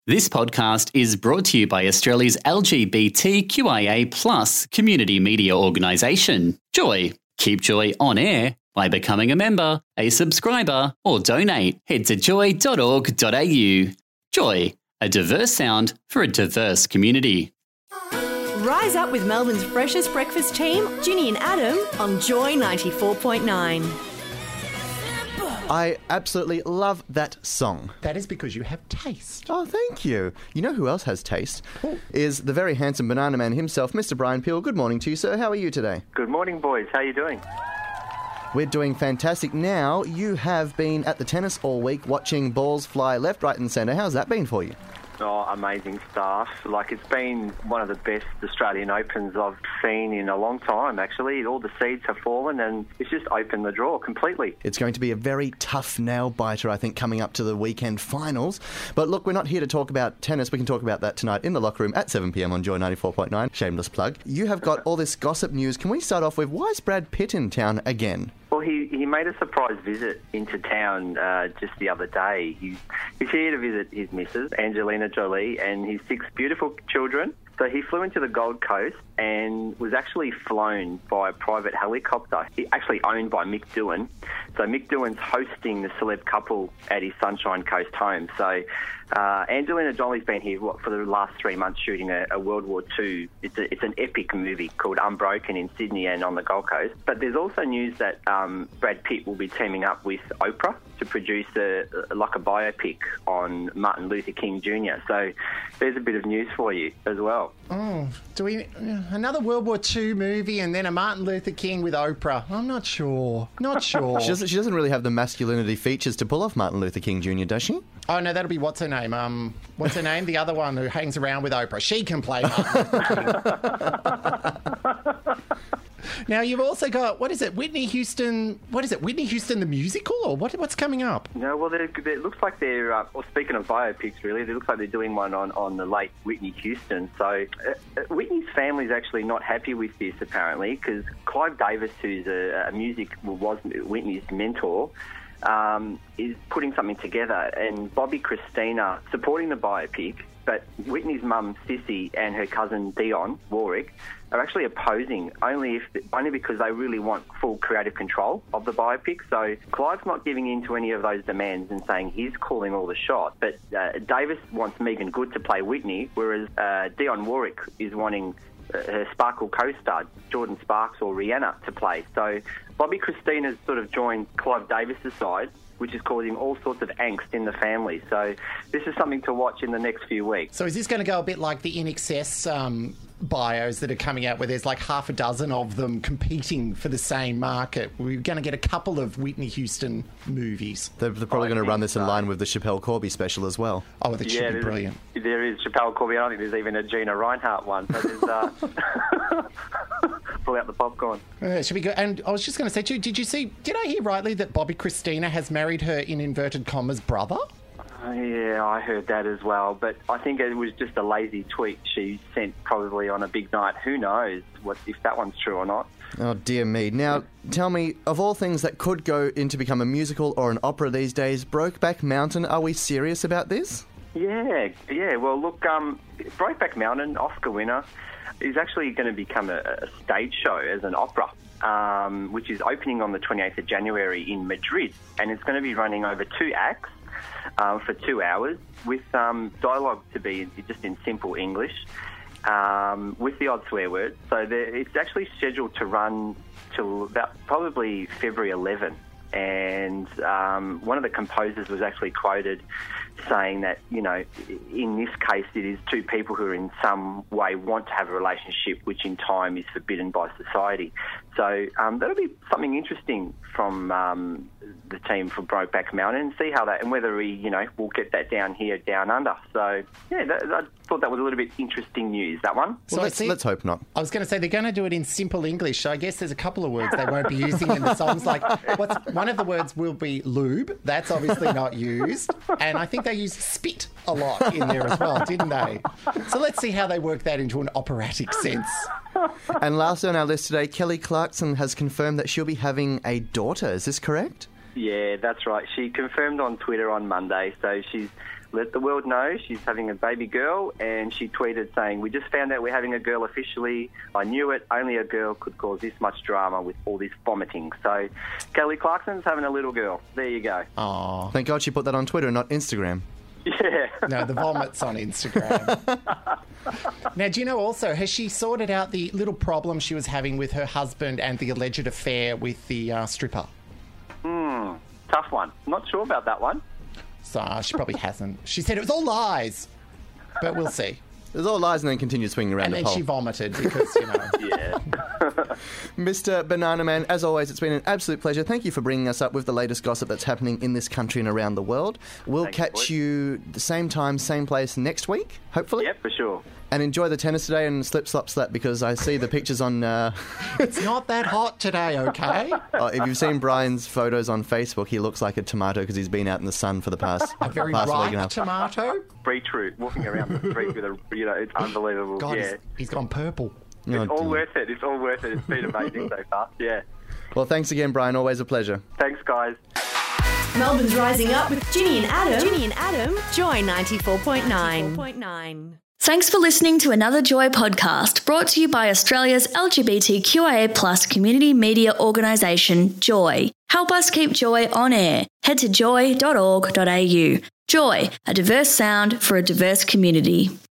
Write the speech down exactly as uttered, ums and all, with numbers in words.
This podcast is brought to you by Australia's L G B T Q I A plus community media organisation, Joy. Keep Joy on air by becoming a member, a subscriber, or donate. Head to joy dot org dot a u. Joy, a diverse sound for a diverse community. Rise up with Melbourne's freshest breakfast team, Ginny and Adam, on Joy ninety-four point nine. I absolutely love that song. That is because you have taste. Oh, thank you. You know who else has taste? Ooh. Is the very handsome banana man himself, Mister Brian Peel. Good morning to you, sir. How are you today? Good morning, boys. How are you doing? We're doing fantastic. Now, you have been at the tennis all week watching balls fly left, right and centre. How's that been for you? Oh, amazing stuff. Like, it's been one of the best Australian Opens I've seen in a long time, actually. All the seeds have fallen and it's just opened the draw completely. It's going to be a very tough nail-biter, I think, coming up to the weekend finals. But look, we're not here to talk about tennis. We can talk about that tonight in the locker room at seven p m on Joy ninety-four point nine. Shameless plug. You have got all this gossip news. Can we start off with, why is Brad Pitt in town again? Well, he, he made a surprise visit into town uh, just the other day. He, he's here to visit his missus, Angelina Jolie, and his six beautiful children. So he flew into the Gold Coast and was actually flown by a private helicopter. He actually owned by Mick Doohan. So Mick Doohan's hosting the celeb couple at his Sunshine Coast home. So uh, Angelina Jolie's been here what, for the last three months shooting a, a World War Two. It's, a, it's an epic movie called Unbroken in Sydney and on the Gold Coast. But there's also news that um, Brad Pitt will be teaming up with Oprah to produce a, a, like a biopic on Martin Luther King Junior So there's a bit of news for you as well. Oh, do we another World War Two movie and then a Martin Luther King with Oprah? I'm not sure. Not sure. She doesn't, she doesn't really have the masculinity features to pull off Martin Luther King Junior, does she? Oh, no, that'll be, what's her name? Um, what's her name? The other one who hangs around with Oprah. She can play Martin Luther King. Now, you've also got, what is it, Whitney Houston, what is it, Whitney Houston the musical, or what? what's coming up? No, well, they're, they're, it looks like they're, uh, well, speaking of biopics, really, it looks like they're doing one on, on the late Whitney Houston. So uh, Whitney's family's actually not happy with this, apparently, because Clive Davis, who's a, a music, well, was Whitney's mentor, um, is putting something together, and Bobby Christina supporting the biopic, but Whitney's mum, Sissy, and her cousin, Dionne Warwick, are actually opposing, only if only because they really want full creative control of the biopic. So Clive's not giving in to any of those demands and saying he's calling all the shots. But uh, Davis wants Megan Good to play Whitney, whereas uh, Dionne Warwick is wanting uh, her Sparkle co-star, Jordan Sparks or Rihanna, to play. So Bobby Christina's sort of joined Clive Davis's side, which is causing all sorts of angst in the family. So this is something to watch in the next few weeks. So is this going to go a bit like the I N X S um, bios that are coming out, where there's like half a dozen of them competing for the same market? We're going to get a couple of Whitney Houston movies. They're, they're probably I going to run this in so. line with the Chappelle Corby special as well. Oh, that should yeah, be brilliant. There is Chappelle Corby. I don't think there's even a Gina Reinhardt one. So there's... Uh, pull out the popcorn. Uh, it should be good. And I was just going to say to you, did you see, did I hear rightly that Bobby Christina has married her, in inverted commas, brother? Uh, yeah, I heard that as well. But I think it was just a lazy tweet she sent probably on a big night. Who knows what if that one's true or not. Oh, dear me. Now, tell me, of all things that could go into become a musical or an opera these days, Brokeback Mountain, are we serious about this? Yeah, yeah. Well, look, um, Brokeback Mountain, Oscar winner, is actually going to become a, a stage show as an opera, um, which is opening on the twenty-eighth of January in Madrid. And it's going to be running over two acts um, for two hours with um, dialogue to be just in simple English, um, with the odd swear word. So it's actually scheduled to run till about probably February eleventh. And um, one of the composers was actually quoted saying that, you know, in this case it is two people who in some way want to have a relationship which in time is forbidden by society. So um, that'll be something interesting from um, the team for Brokeback Mountain, and see how that, and whether we, you know, we'll get that down here, down under. So, yeah, that, I thought that was a little bit interesting news, that one. Well, So let's, see- let's hope not. I was going to say they're going to do it in simple English, so I guess there's a couple of words they won't be using in the songs. Like, what's, one of the words will be lube. That's obviously not used. And I think they used spit a lot in there as well, didn't they? So let's see how they work that into an operatic sense. And lastly on our list today, Kelly Clarkson has confirmed that she'll be having a daughter. Is this correct? Yeah, that's right. She confirmed on Twitter on Monday, so she's let the world know she's having a baby girl, and she tweeted saying, "We just found out we're having a girl officially. I knew it. Only a girl could cause this much drama with all this vomiting." So Kelly Clarkson's having a little girl. There you go. Oh, Thank God she put that on Twitter, not Instagram. Yeah. no, the vomit's on Instagram. Now, do you know also, has she sorted out the little problem she was having with her husband and the alleged affair with the uh, stripper? Hmm. Tough one. Not sure about that one. So uh, she probably hasn't. She said it was all lies, but we'll see. It was all lies and then continued swinging around And the then pole. she vomited because, you know. Yeah. Mister Banana Man, as always, it's been an absolute pleasure. Thank you for bringing us up with the latest gossip that's happening in this country and around the world. We'll Thanks, catch boys. you the same time, same place next week, hopefully. Yep, for sure. And enjoy the tennis today and slip, slop, slap, because I see the pictures on... Uh, It's not that hot today, okay? oh, if you've seen Brian's photos on Facebook, he looks like a tomato because he's been out in the sun for the past, A very past week and a ripe half. tomato. Beetroot, walking around the street with a, you know, it's unbelievable. God, yeah. he's, he's gone purple. Oh, It's all dear. worth it. It's all worth it. It's been amazing so far. Yeah. Well, thanks again, Brian. Always a pleasure. Thanks, guys. Melbourne's Rising Up with Ginny and Adam. Ginny and Adam. Joy ninety-four point nine. Thanks for listening to another Joy podcast brought to you by Australia's L G B T Q I A plus community media organisation, Joy. Help us keep Joy on air. Head to joy dot org dot a u. Joy, a diverse sound for a diverse community.